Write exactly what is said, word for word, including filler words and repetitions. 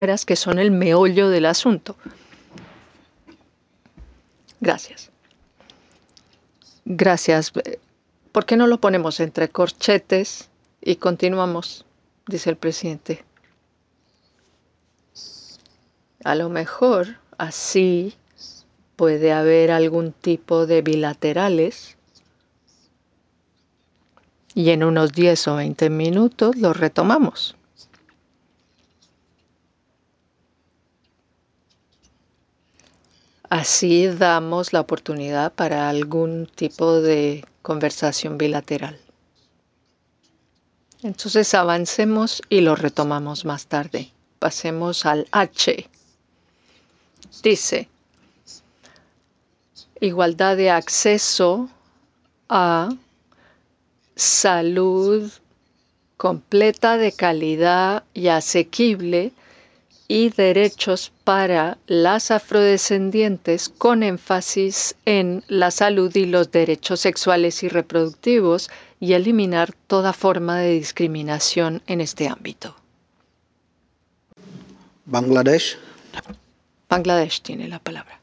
que son el meollo del asunto. Gracias. Gracias. ¿Por qué no lo ponemos entre corchetes y continuamos? Dice el presidente. A lo mejor así puede haber algún tipo de bilaterales y en unos diez o veinte minutos lo retomamos. Así damos la oportunidad para algún tipo de conversación bilateral. Entonces avancemos y lo retomamos más tarde. Pasemos al H. Dice, igualdad de acceso a salud completa, de calidad y asequible, y derechos para las afrodescendientes, con énfasis en la salud y los derechos sexuales y reproductivos, y eliminar toda forma de discriminación en este ámbito. Bangladesh. Bangladesh tiene la palabra.